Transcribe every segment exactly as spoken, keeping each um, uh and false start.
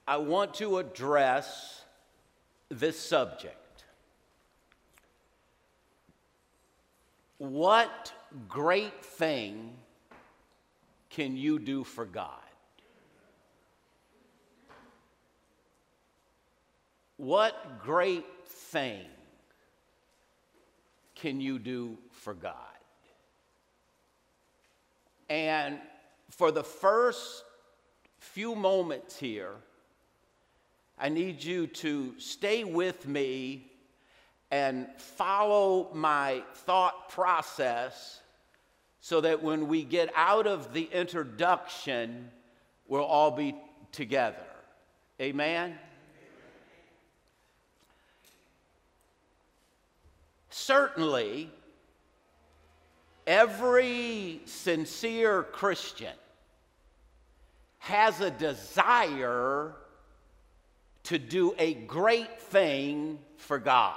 I want to address this subject. What great thing can you do for God? What great thing can you do for God? And for the first few moments here, I need you to stay with me and follow my thought process so that when we get out of the introduction, we'll all be together. Amen? Certainly, every sincere Christian has a desire to do a great thing for God.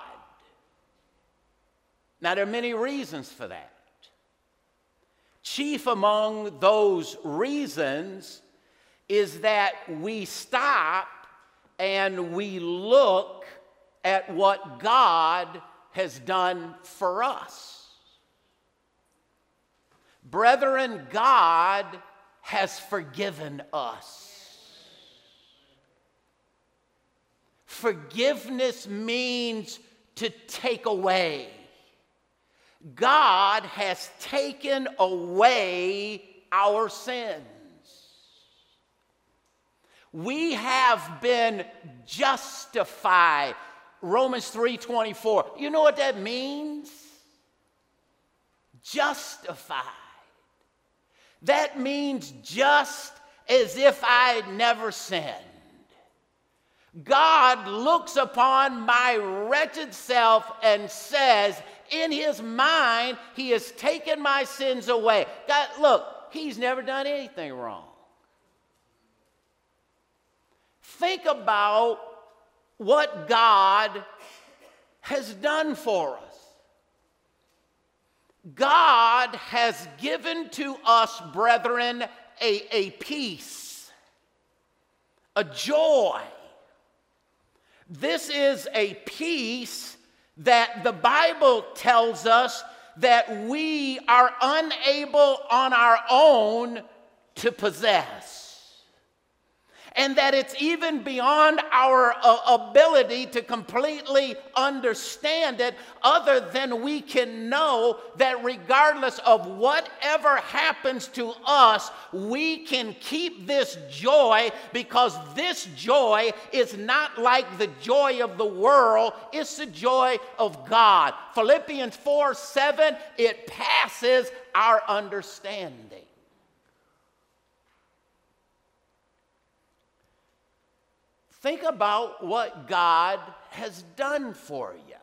Now, there are many reasons for that. Chief among those reasons is that we stop and we look at what God has done for us. Brethren, God has forgiven us. Forgiveness means to take away. God has taken away our sins. We have been justified. Romans three twenty-four. You know what that means? Justified. That means just as if I had never sinned. God looks upon my wretched self and says, in his mind, he has taken my sins away. God, look, he's never done anything wrong. Think about what God has done for us. God has given to us, brethren, a, a peace, a joy. This is a peace that the Bible tells us that we are unable on our own to possess. And that it's even beyond our uh, ability to completely understand it, other than we can know that regardless of whatever happens to us, we can keep this joy, because this joy is not like the joy of the world, it's the joy of God. Philippians four seven, it passes our understanding. Think about what God has done for you.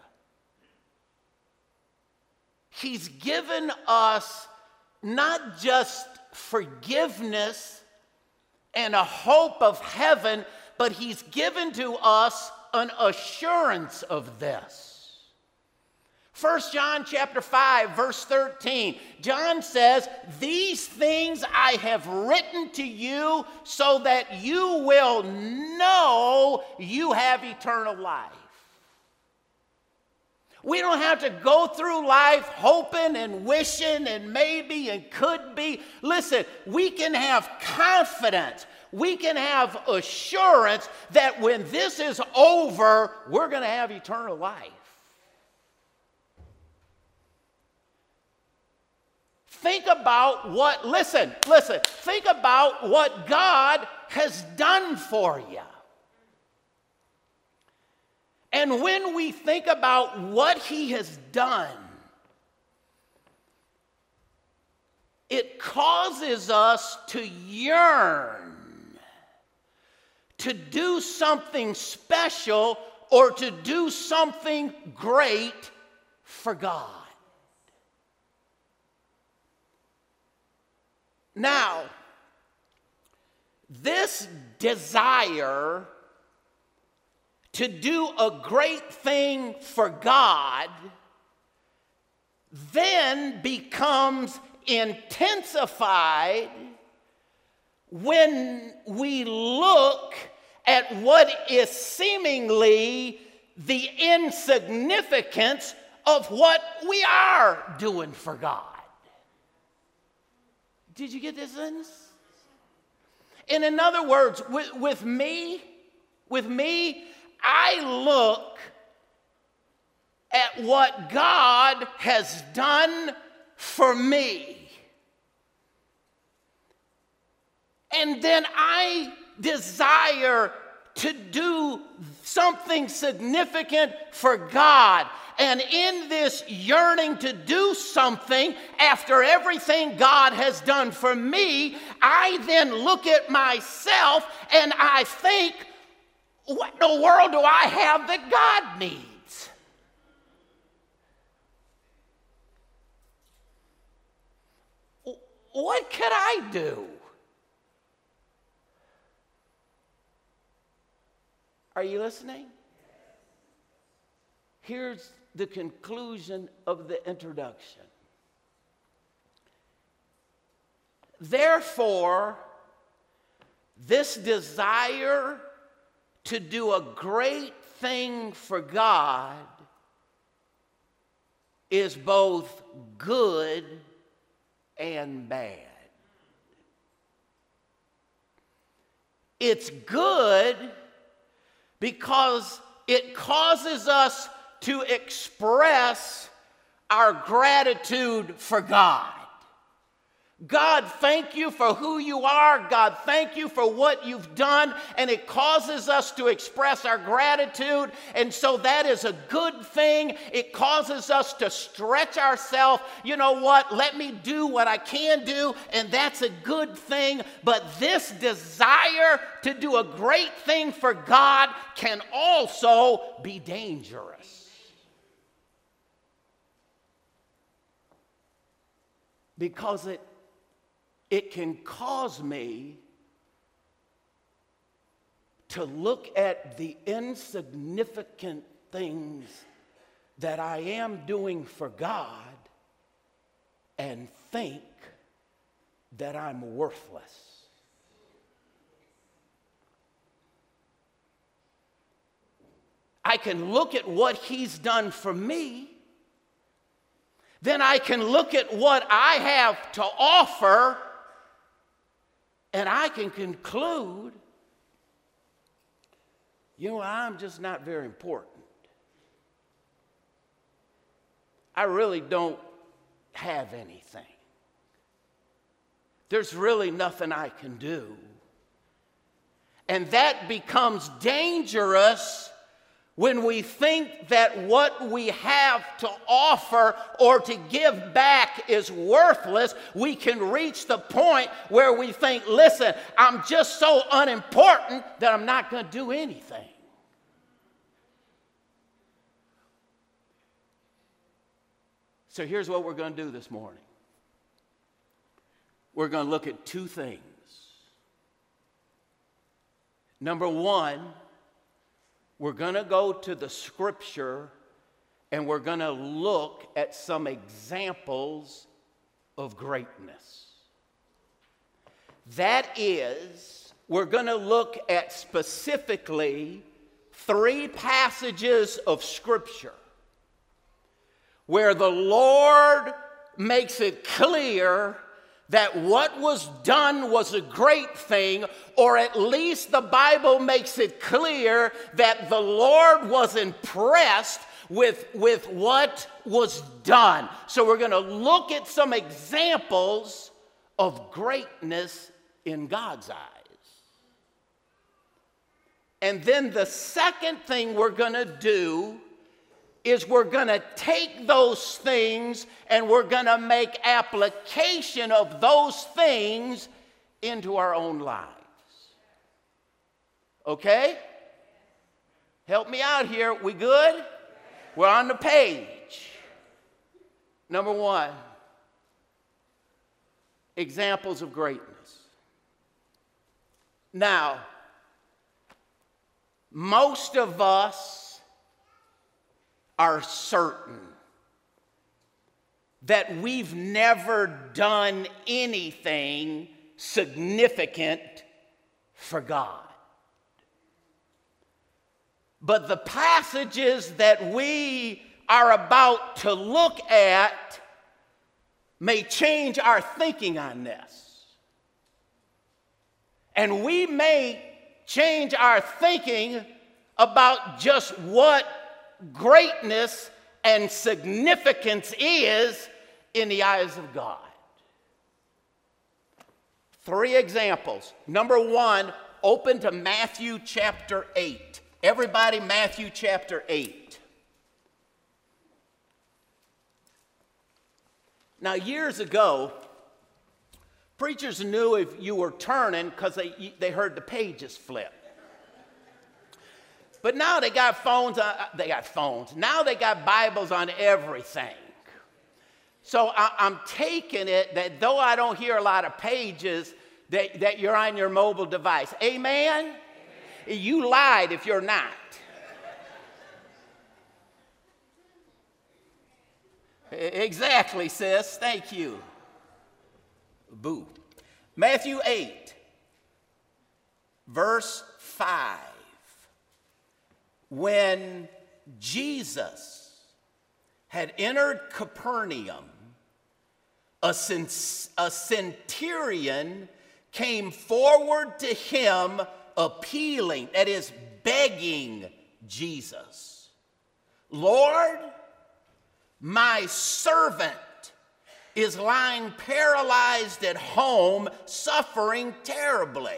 He's given us not just forgiveness and a hope of heaven, but he's given to us an assurance of this. First John chapter five, verse thirteen, John says, these things I have written to you so that you will know you have eternal life. We don't have to go through life hoping and wishing and maybe and could be. Listen, we can have confidence. We can have assurance that when this is over, we're going to have eternal life. Think about what, listen, listen, think about what God has done for you. And when we think about what he has done, it causes us to yearn to do something special or to do something great for God. Now, this desire to do a great thing for God then becomes intensified when we look at at what is seemingly the insignificance of what we are doing for God. Did you get this sentence? And in other words, with, with me, with me, I look at what God has done for me. And then I desire to do something significant for God. And in this yearning to do something after everything God has done for me, I then look at myself and I think, what in the world do I have that God needs? What could I do? Are you listening? Here's the conclusion of the introduction. Therefore, this desire to do a great thing for God is both good and bad. It's good because it causes us to express our gratitude for God. God, thank you for who you are. God, thank you for what you've done. And it causes us to express our gratitude. And so that is a good thing. It causes us to stretch ourselves. You know what? Let me do what I can do. And that's a good thing. But this desire to do a great thing for God can also be dangerous. Because it It can cause me to look at the insignificant things that I am doing for God and think that I'm worthless. I can look at what He's done for me. Then I can look at what I have to offer, and I can conclude, you know, I'm just not very important. I really don't have anything. There's really nothing I can do. And that becomes dangerous when we think that what we have to offer or to give back is worthless. We can reach the point where we think, listen, I'm just so unimportant that I'm not going to do anything. So here's what we're going to do this morning. We're going to look at two things. Number one, we're going to go to the scripture and we're going to look at some examples of greatness. That is, we're going to look at specifically three passages of scripture where the Lord makes it clear that what was done was a great thing, or at least the Bible makes it clear that the Lord was impressed with, with what was done. So we're going to look at some examples of greatness in God's eyes. And then the second thing we're going to do is we're going to take those things and we're going to make application of those things into our own lives. Okay? Help me out here. We good? We're on the page. Number one, examples of greatness. Now, most of us are certain that we've never done anything significant for God. But the passages that we are about to look at may change our thinking on this. And we may change our thinking about just what greatness and significance is in the eyes of God. Three examples. Number one, open to Matthew chapter eight. Everybody, Matthew chapter eight. Now, years ago, preachers knew if you were turning because they, they heard the pages flip. But now they got phones, uh, they got phones. Now they got Bibles on everything. So I, I'm taking it that though I don't hear a lot of pages, that, that you're on your mobile device. Amen? Amen? You lied if you're not. Exactly, sis. Thank you. Boo. Matthew eight, verse five. When Jesus had entered Capernaum, a, cent- a centurion came forward to him appealing, that is, begging Jesus. Lord, my servant is lying paralyzed at home, suffering terribly.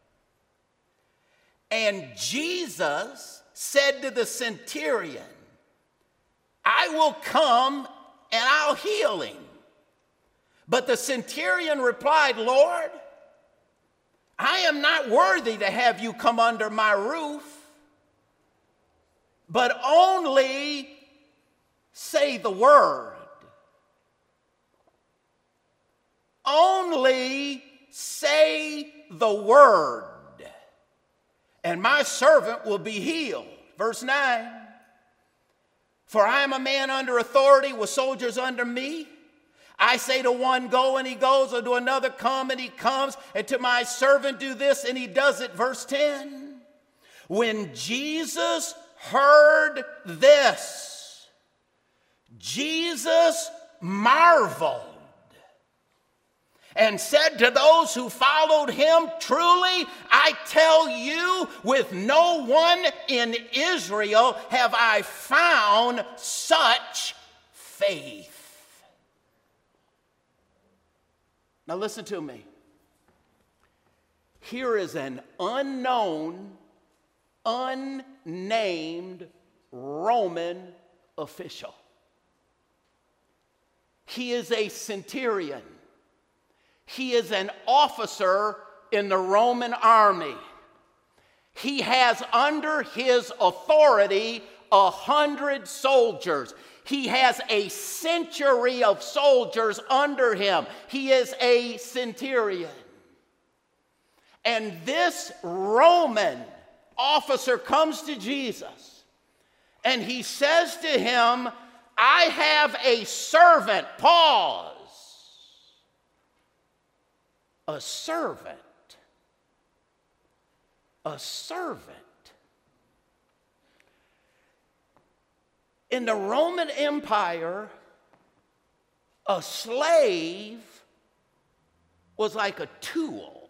And Jesus said to the centurion, I will come and I'll heal him. But the centurion replied, Lord, I am not worthy to have you come under my roof, but only say the word. Only say the word, and my servant will be healed. Verse nine, for I am a man under authority with soldiers under me. I say to one, go, and he goes, or to another, come, and he comes, and to my servant, do this, and he does it. Verse ten, when Jesus heard this, Jesus marveled and said to those who followed him, truly, I tell you, with no one in Israel have I found such faith. Now listen to me. Here is an unknown, unnamed Roman official. He is a centurion. He is an officer in the Roman army. He has under his authority a hundred soldiers. He has a century of soldiers under him. He is a centurion. And this Roman officer comes to Jesus and he says to him, I have a servant. Pause. A servant. A servant. In the Roman Empire, a slave was like a tool.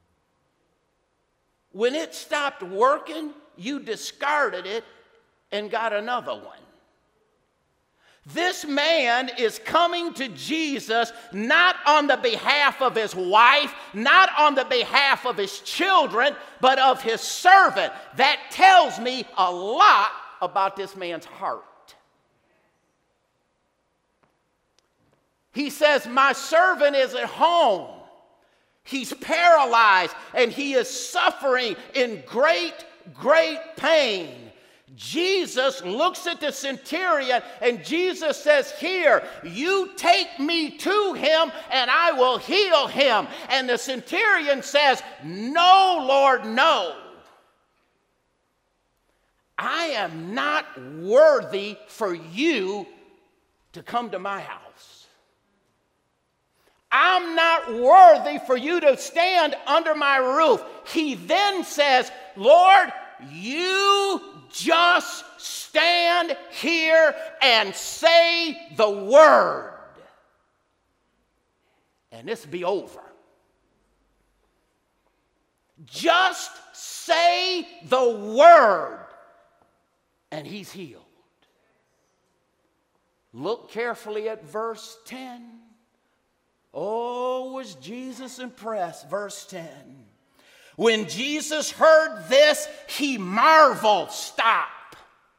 When it stopped working, you discarded it and got another one. This man is coming to Jesus not on the behalf of his wife, not on the behalf of his children, but of his servant. That tells me a lot about this man's heart. He says, my servant is at home. He's paralyzed and he is suffering in great, great pain. Jesus looks at the centurion and Jesus says, here, you take me to him and I will heal him. And the centurion says, no, Lord, no. I am not worthy for you to come to my house. I'm not worthy for you to stand under my roof. He then says, Lord, you just stand here and say the word, and this will be over. Just say the word, and he's healed. Look carefully at verse ten. Oh, was Jesus impressed? Verse ten. When Jesus heard this, he marveled. Stop.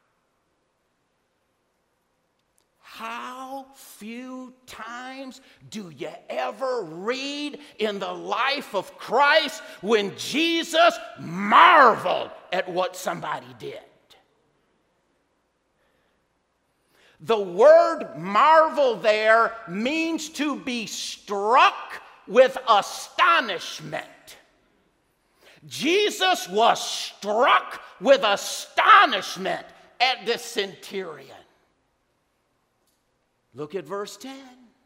How few times do you ever read in the life of Christ when Jesus marveled at what somebody did? The word marvel there means to be struck with astonishment. Jesus was struck with astonishment at this centurion. Look at verse ten.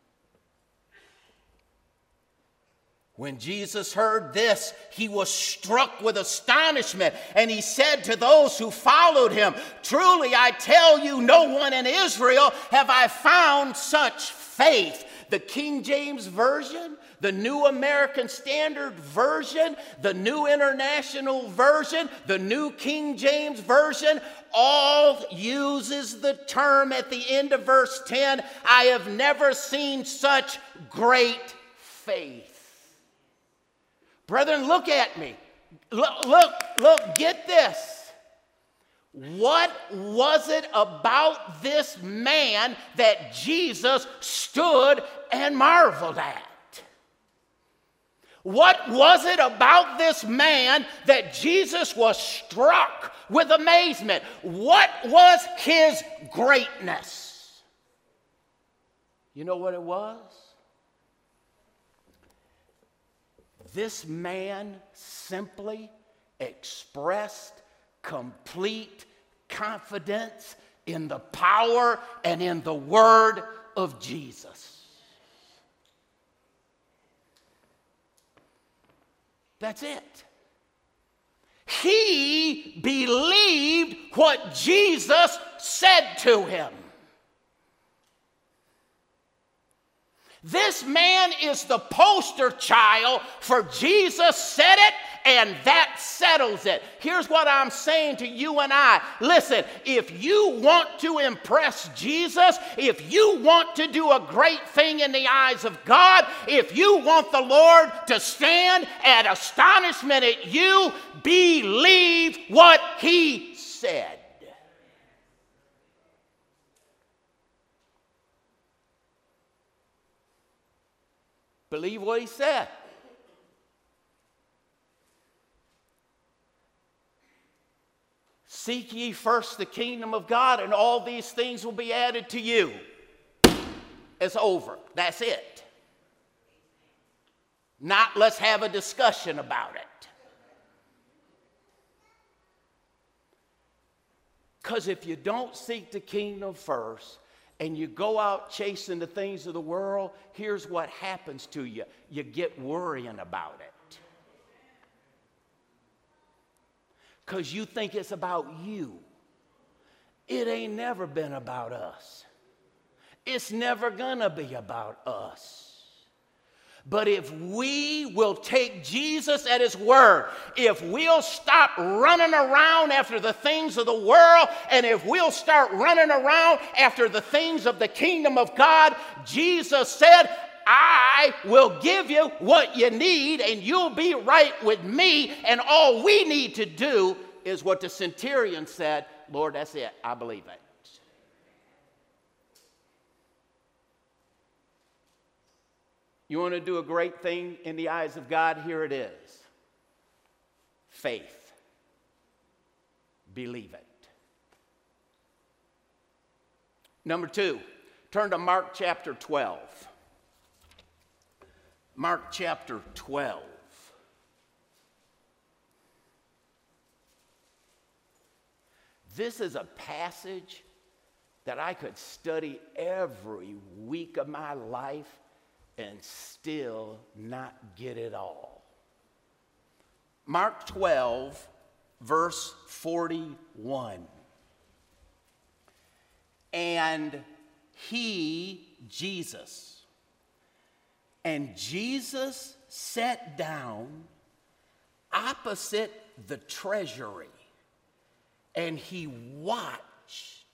When Jesus heard this, he was struck with astonishment, and he said to those who followed him, "Truly I tell you, no one in Israel have I found such faith." The King James Version, the New American Standard Version, the New International Version, the New King James Version, all uses the term at the end of verse ten, "I have never seen such great faith." Brethren, look at me. Look, look, look, get this. What was it about this man that Jesus stood and marveled at? What was it about this man that Jesus was struck with amazement? What was his greatness? You know what it was? This man simply expressed complete confidence in the power and in the word of Jesus. That's it. He believed what Jesus said to him. This man is the poster child for Jesus said it, and that settles it. Here's what I'm saying to you and I. Listen, if you want to impress Jesus, if you want to do a great thing in the eyes of God, if you want the Lord to stand at astonishment at you, believe what he said. Believe what he said. Seek ye first the kingdom of God, and all these things will be added to you. It's over. That's it. Not let's have a discussion about it. Because if you don't seek the kingdom first, and you go out chasing the things of the world, here's what happens to you. You get worrying about it. Because you think it's about you. It ain't never been about us. It's never gonna be about us. But if we will take Jesus at his word, if we'll stop running around after the things of the world, and if we'll start running around after the things of the kingdom of God, Jesus said, I will give you what you need, and you'll be right with me, and all we need to do is what the centurion said, Lord, that's it, I believe it. You want to do a great thing in the eyes of God? Here it is. Faith. Believe it. Number two, turn to Mark chapter twelve. Mark chapter twelve. This is a passage that I could study every week of my life and still not get it all. Mark twelve, verse forty-one. And he, Jesus, and Jesus sat down opposite the treasury, and he watched,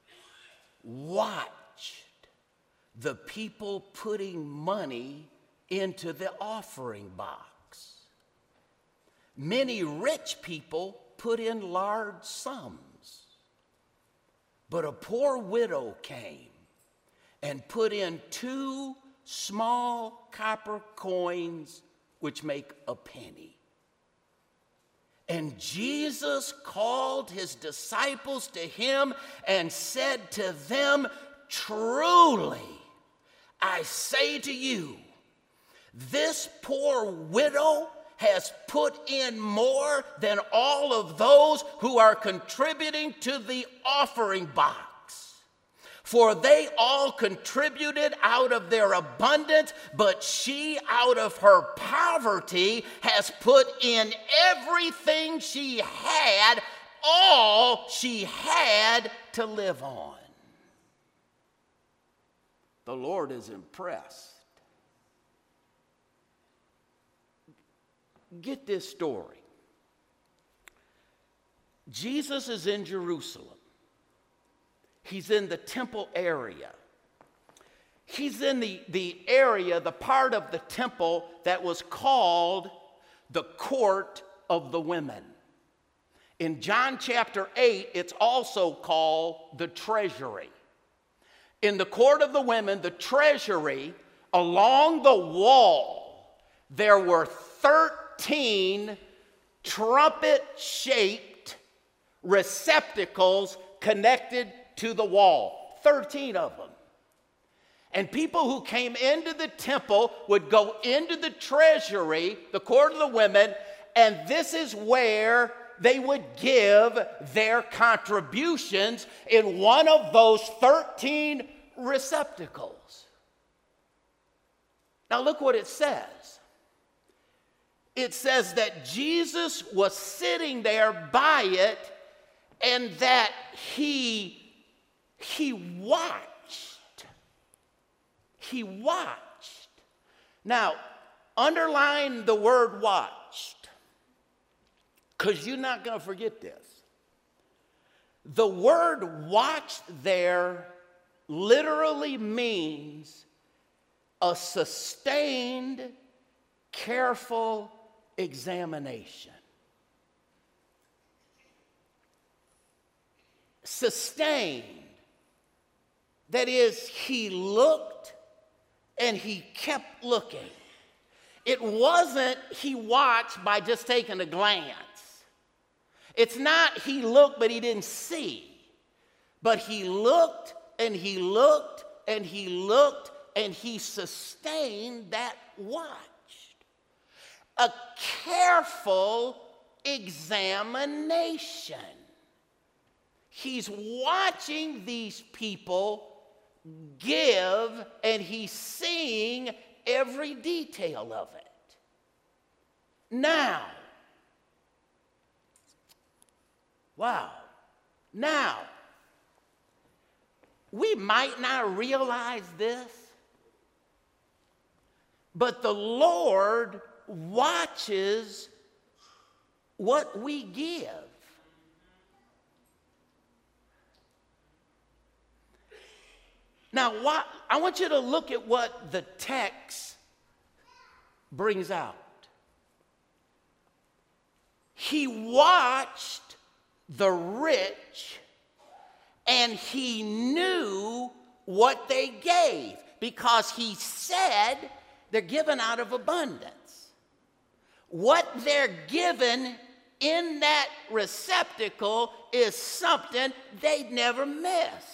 watched the people putting money into the offering box. Many rich people put in large sums, but a poor widow came and put in two small copper coins, which make a penny. And Jesus called his disciples to him and said to them, truly, I say to you, this poor widow has put in more than all of those who are contributing to the offering box. For they all contributed out of their abundance, but she out of her poverty has put in everything she had, all she had to live on. The Lord is impressed. Get this story. Jesus is in Jerusalem. He's in the temple area. He's in the, the area, the part of the temple that was called the court of the women. In John chapter eight, it's also called the treasury. In the court of the women, the treasury, along the wall, there were thirteen trumpet-shaped receptacles connected to the wall. thirteen of them. And people who came into the temple would go into the treasury, the court of the women, and this is where they would give their contributions in one of those thirteen receptacles. Now look what it says. It says that Jesus was sitting there by it and that he, he watched. He watched. Now, underline the word watched, because you're not going to forget this. The word watched there literally means a sustained, careful examination. Sustained. That is, he looked and he kept looking. It wasn't he watched by just taking a glance. It's not he looked but he didn't see. But he looked and he looked and he looked and he sustained that watch. A careful examination. He's watching these people give and he's seeing every detail of it. Now, wow, now, we might not realize this, but the Lord watches what we give. Now, what, I want you to look at what the text brings out. He watched the rich and he knew what they gave because he said they're given out of abundance. What they're given in that receptacle is something they'd never miss.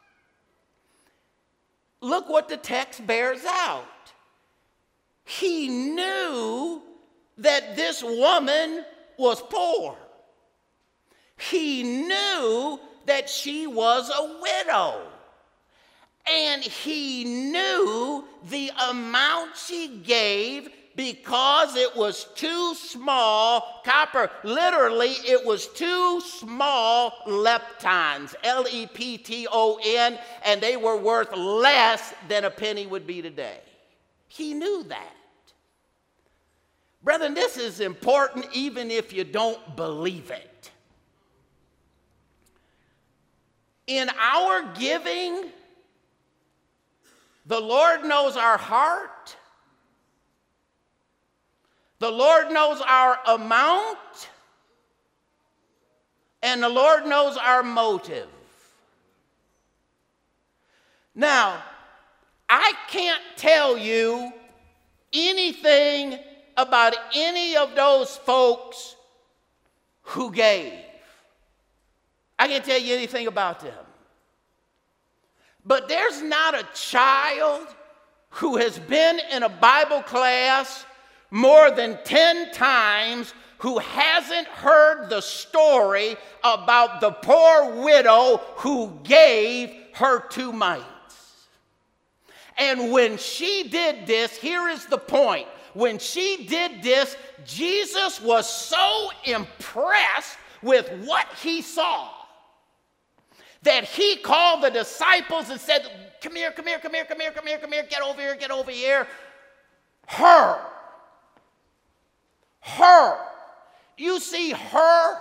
Look what the text bears out. He knew that this woman was poor. He knew that she was a widow. And he knew the amount she gave because it was too small. Copper, literally, it was two small leptons, L E P T O N, and they were worth less than a penny would be today. He knew that. Brethren, this is important even if you don't believe it. In our giving, the Lord knows our heart. The Lord knows our amount. And the Lord knows our motive. Now, I can't tell you anything about any of those folks who gave. I can't tell you anything about them. But there's not a child who has been in a Bible class more than ten times who hasn't heard the story about the poor widow who gave her two mites. And when she did this, here is the point. When she did this, Jesus was so impressed with what he saw that he called the disciples and said, come here, come here, come here, come here, come here, come here, get over here, get over here. Her. Her. You see, her,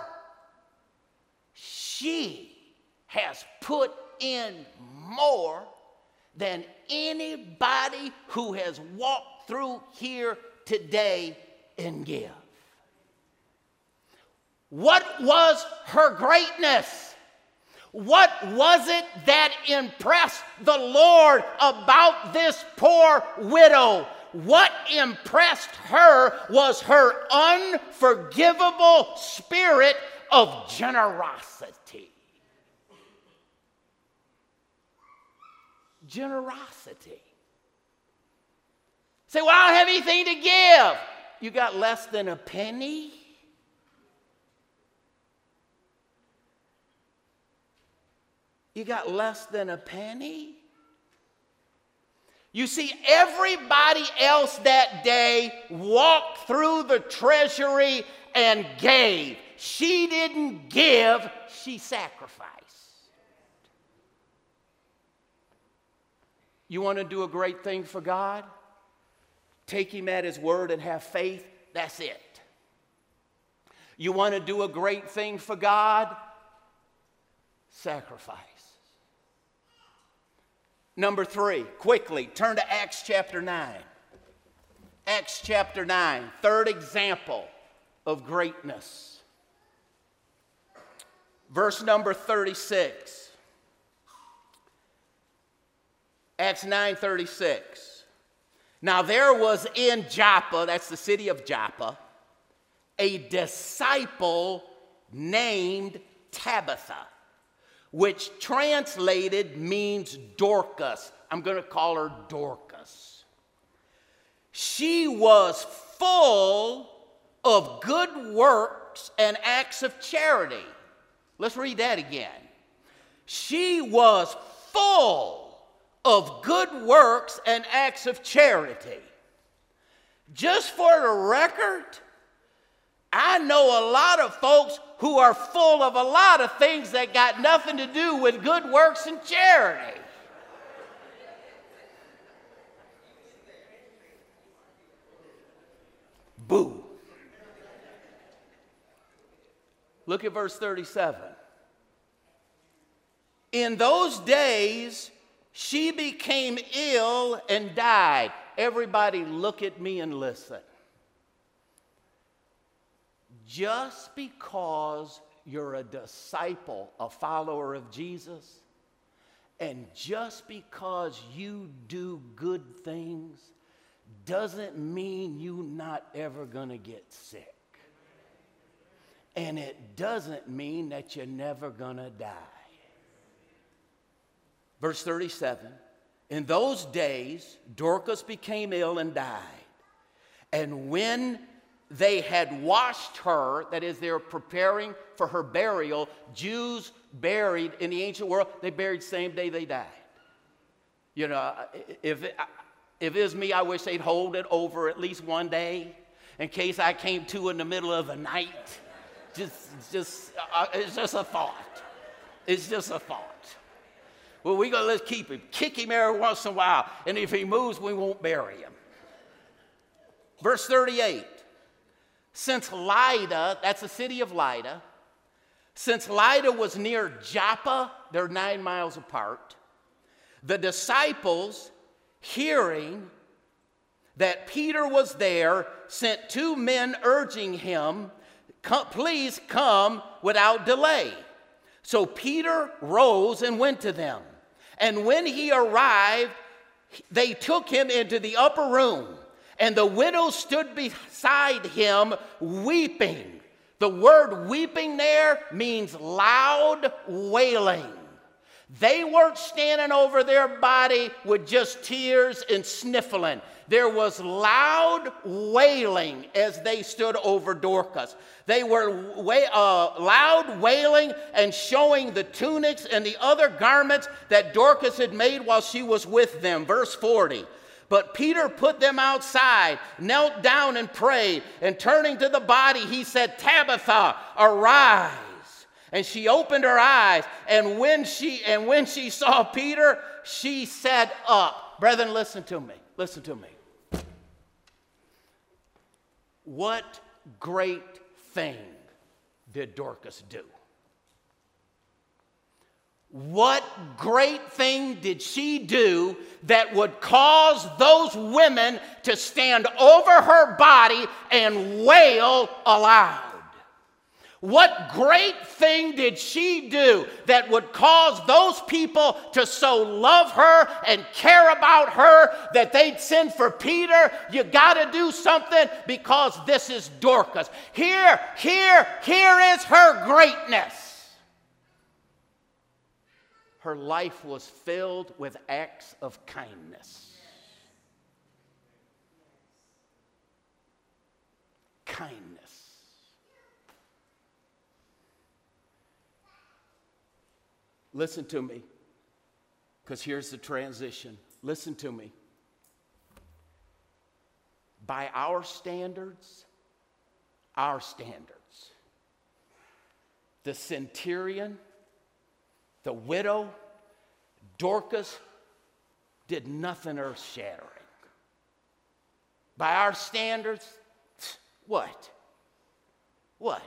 she has put in more than anybody who has walked through here today and give. What was her greatness? What was it that impressed the Lord about this poor widow? What impressed her was her unforgivable spirit of generosity. Generosity. Say, well, I don't have anything to give. You got less than a penny? You got less than a penny? You see, everybody else that day walked through the treasury and gave. She didn't give, she sacrificed. You want to do a great thing for God? Take him at his word and have faith. That's it. You want to do a great thing for God? Sacrifice. Number three, quickly, turn to Acts chapter nine. Acts chapter nine, third example of greatness. Verse number thirty-six. Acts nine thirty-six. Now there was in Joppa, that's the city of Joppa, a disciple named Tabitha, which translated means Dorcas. I'm going to call her Dorcas. She was full of good works and acts of charity. Let's read that again. She was full of good works and acts of charity. Just for the record, I know a lot of folks who are full of a lot of things that got nothing to do with good works and charity. Boo. Look at verse thirty-seven. In those days, she became ill and died. Everybody look at me and listen. Just because you're a disciple, a follower of Jesus, and just because you do good things doesn't mean you're not ever going to get sick. And it doesn't mean that you're never going to die. Verse thirty-seven, in those days, Dorcas became ill and died. And when they had washed her, that is, they were preparing for her burial. Jews buried in the ancient world, they buried the same day they died. You know, if it, If it was me, I wish they'd hold it over at least one day in case I came to in the middle of the night. Just, just, uh, it's just a thought. It's just a thought. Well, we gonna let's keep him. Kick him every once in a while, and if he moves, we won't bury him. Verse thirty-eight. Since Lydda, that's the city of Lydda, since Lydda was near Joppa, they're nine miles apart, the disciples, hearing that Peter was there, sent two men urging him, please come without delay. So Peter rose and went to them. And when he arrived, they took him into the upper room. And the widow stood beside him weeping. The word weeping there means loud wailing. They weren't standing over their body with just tears and sniffling. There was loud wailing as they stood over Dorcas. They were wa- uh, loud wailing and showing the tunics and the other garments that Dorcas had made while she was with them. Verse forty. But Peter put them outside, knelt down and prayed, and turning to the body, he said, Tabitha, arise. And she opened her eyes, and when she and when she saw Peter, she sat up. Brethren, listen to me. Listen to me. What great thing did Dorcas do? What great thing did she do that would cause those women to stand over her body and wail aloud? What great thing did she do that would cause those people to so love her and care about her that they'd send for Peter? You got to do something because this is Dorcas. Here, here, here is her greatness. Her life was filled with acts of kindness. Kindness. Listen to me, because here's the transition. Listen to me. By our standards, our standards, the centurion, the widow, Dorcas, did nothing earth-shattering. By our standards, what? What?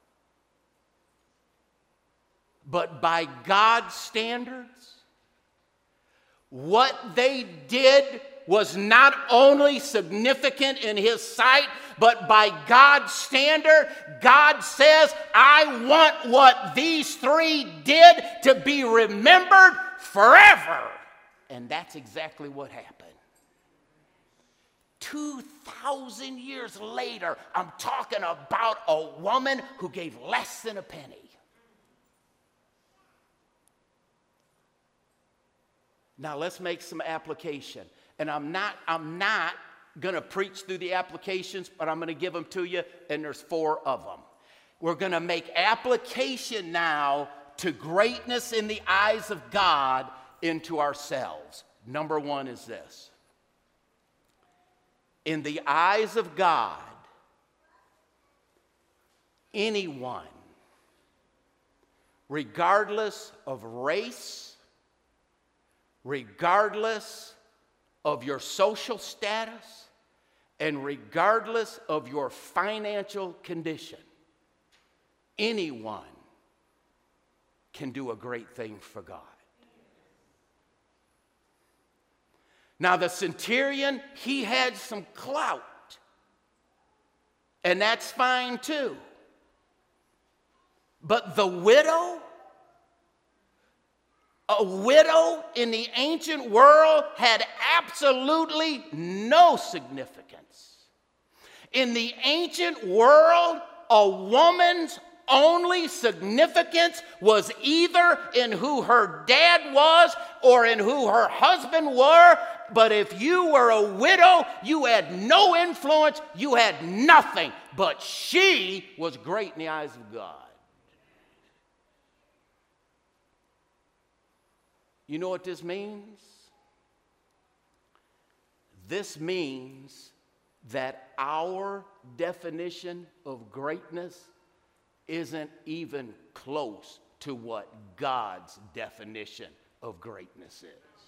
But by God's standards, what they did was not only significant in His sight, but by God's standard, God says, I want what these three did to be remembered forever. And that's exactly what happened. two thousand years later, I'm talking about a woman who gave less than a penny. Now let's make some application. And I'm not, I'm not going to preach through the applications, but I'm going to give them to you, and there's four of them. We're going to make application now to greatness in the eyes of God into ourselves. Number one is this. In the eyes of God, anyone, regardless of race, regardless of your social status, and regardless of your financial condition, anyone can do a great thing for God. Now, the centurion, he had some clout, and that's fine too. But the widow, a widow in the ancient world had absolutely no significance. In the ancient world, a woman's only significance was either in who her dad was or in who her husband were. But if you were a widow, you had no influence, you had nothing. But she was great in the eyes of God. You know what this means? This means that our definition of greatness isn't even close to what God's definition of greatness is.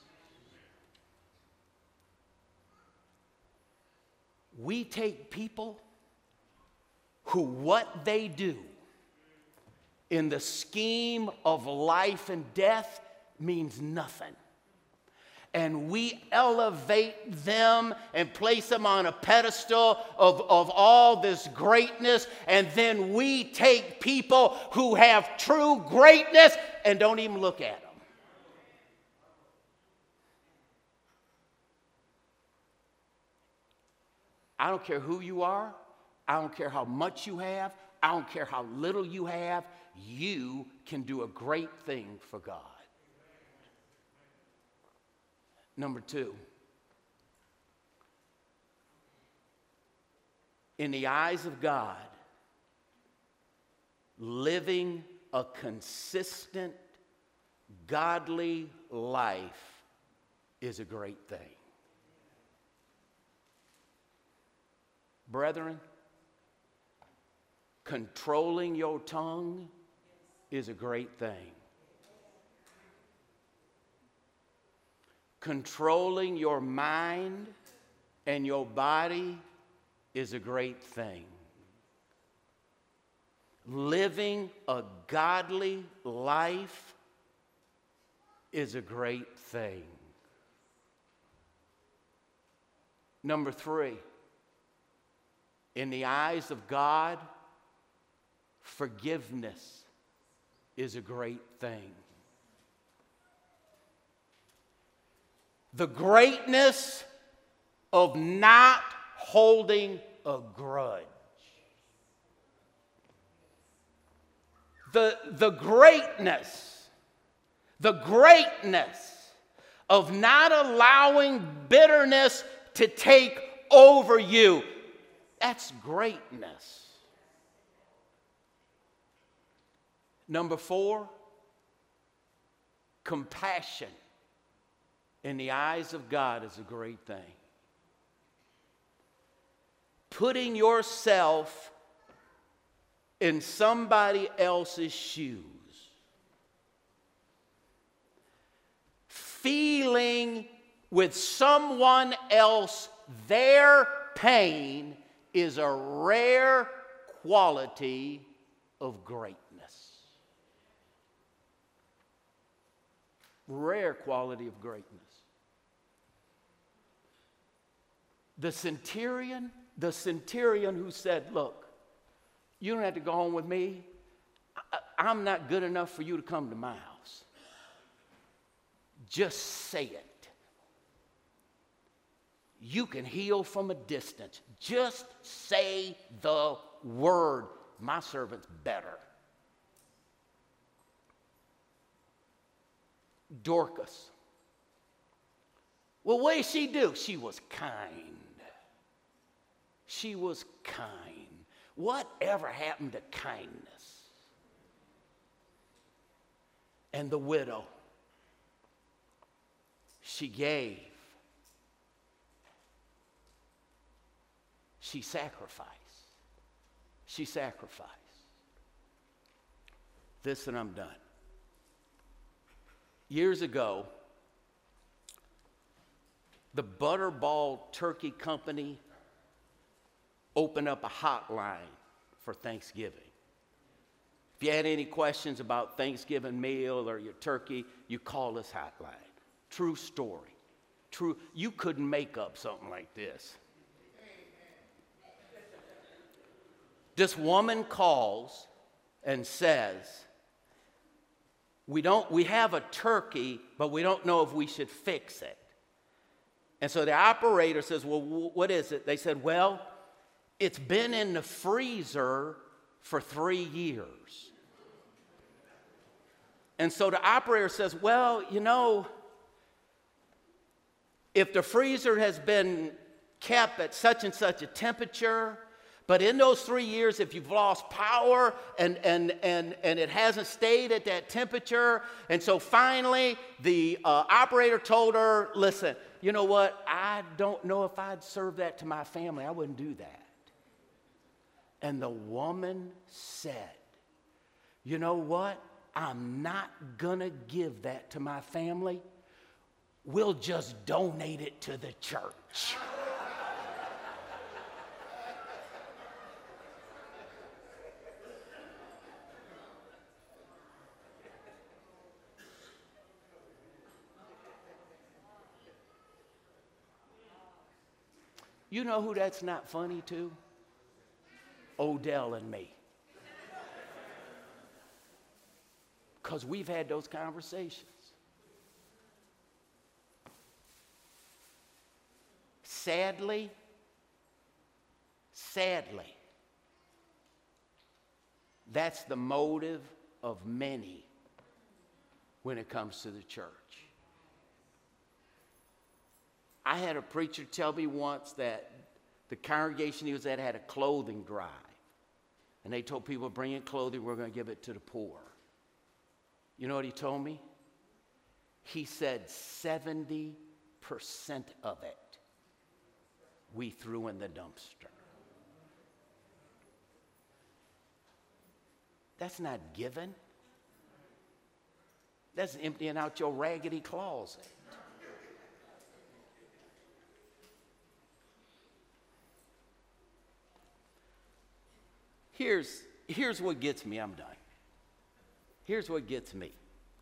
We take people who what they do in the scheme of life and death means nothing. And we elevate them and place them on a pedestal of, of all this greatness. And then we take people who have true greatness and don't even look at them. I don't care who you are. I don't care how much you have. I don't care how little you have. You can do a great thing for God. Number two, in the eyes of God, living a consistent, godly life is a great thing. Brethren, controlling your tongue is a great thing. Controlling your mind and your body is a great thing. Living a godly life is a great thing. Number three, in the eyes of God, forgiveness is a great thing. The greatness of not holding a grudge. The, the greatness, the greatness of not allowing bitterness to take over you. That's greatness. Number four, compassion in the eyes of God is a great thing. Putting yourself in somebody else's shoes. Feeling with someone else their pain is a rare quality of greatness. Rare quality of greatness. The centurion, the centurion who said, look, you don't have to go home with me. I, I'm not good enough for you to come to my house. Just say it. You can heal from a distance. Just say the word. My servant's better. Dorcas. Well, what did she do? She was kind. She was kind. Whatever happened to kindness? And the widow. She gave. She sacrificed. She sacrificed. This and I'm done. Years ago, the Butterball Turkey Company opened up a hotline for Thanksgiving. If you had any questions about Thanksgiving meal or your turkey, you call this hotline. True story. True. You couldn't make up something like this. This woman calls and says, we don't, we have a turkey, but we don't know if we should fix it. And so the operator says, well, what is it? They said, well, it's been in the freezer for three years. And so the operator says, well, you know, if the freezer has been kept at such and such a temperature, But in those three years, if you've lost power and, and, and, and it hasn't stayed at that temperature, and so finally the uh, operator told her, listen, you know what? I don't know if I'd serve that to my family. I wouldn't do that. And the woman said, you know what? I'm not going to give that to my family. We'll just donate it to the church. You know who that's not funny to? Odell and me. Because we've had those conversations. Sadly, sadly, that's the motive of many when it comes to the church. I had a preacher tell me once that the congregation he was at had a clothing drive. And they told people, bring in clothing, we're going to give it to the poor. You know what he told me? He said seventy percent of it we threw in the dumpster. That's not giving. That's emptying out your raggedy closet. Here's, here's what gets me. I'm done. Here's what gets me.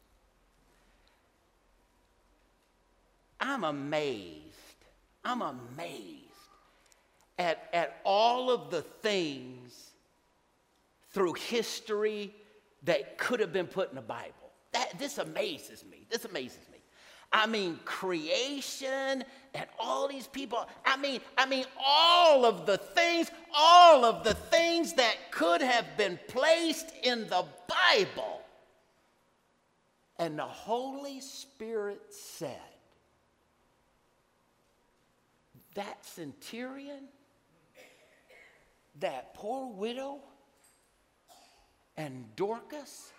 I'm amazed. I'm amazed at, at all of the things through history that could have been put in the Bible. That, this amazes me. This amazes me. I mean, creation and all these people. I mean, I mean, all of the things, all of the things that could have been placed in the Bible. And the Holy Spirit said, that centurion, that poor widow, and Dorcas,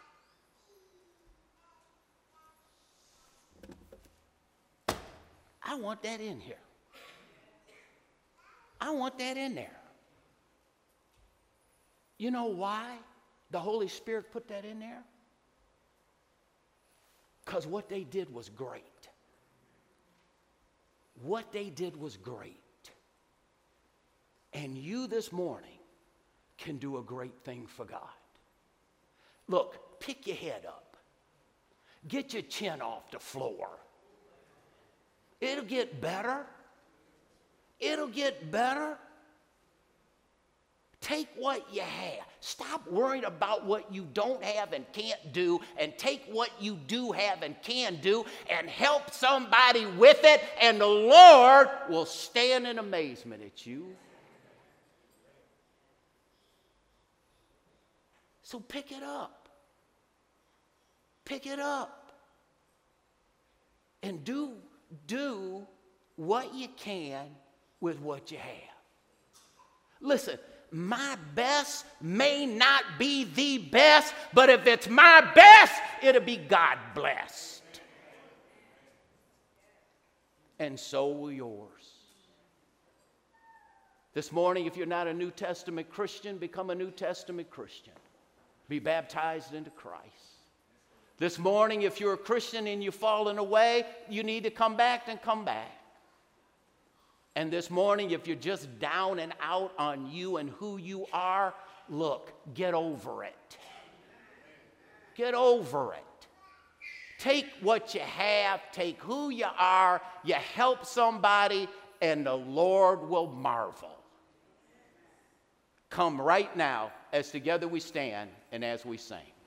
I want that in here. I want that in there. You know why the Holy Spirit put that in there? Because what they did was great. What they did was great. And you this morning can do a great thing for God. Look, pick your head up. Get your chin off the floor. It'll get better. It'll get better. Take what you have. Stop worrying about what you don't have and can't do, and take what you do have and can do and help somebody with it, and the Lord will stand in amazement at you. So pick it up. Pick it up. And do, do what you can with what you have. Listen, my best may not be the best, but if it's my best, it'll be God blessed. And so will yours. This morning, if you're not a New Testament Christian, become a New Testament Christian. Be baptized into Christ. This morning, if you're a Christian and you've fallen away, you need to come back and come back. And this morning, if you're just down and out on you and who you are, look, get over it. Get over it. Take what you have, take who you are, you help somebody, and the Lord will marvel. Come right now as together we stand and as we sing.